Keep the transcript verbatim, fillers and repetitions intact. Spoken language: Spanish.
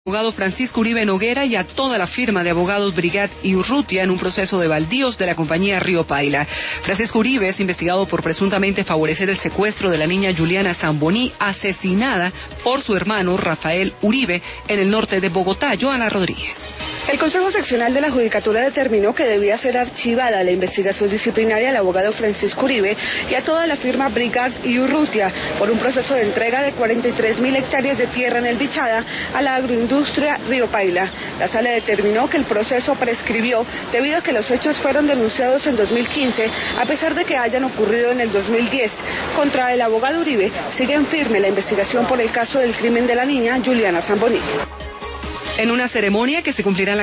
abogado Francisco Uribe Noguera y a toda la firma de abogados Brigat y Urrutia en un proceso de baldíos de la compañía Río Paila. Francisco Uribe es investigado por presuntamente favorecer el secuestro de la niña Juliana Zamboní, asesinada por su hermano Rafael Uribe en el norte de Bogotá. Joana Rodríguez. El Consejo Seccional de la Judicatura determinó que debía ser archivada la investigación disciplinaria al abogado Francisco Uribe y a toda la firma Brigat y Urrutia por un proceso de entrega de cuarenta y tres mil hectáreas de tierra en el Bichada a la agroindustria Río Paila. La sala determinó que el proceso prescribió debido a que los hechos fueron denunciados en dos mil quince, a pesar de que hayan ocurrido en el dos mil diez. Contra el abogado Uribe sigue en firme la investigación por el caso del crimen de la niña Juliana Zamboní. En una ceremonia que se cumplirá en la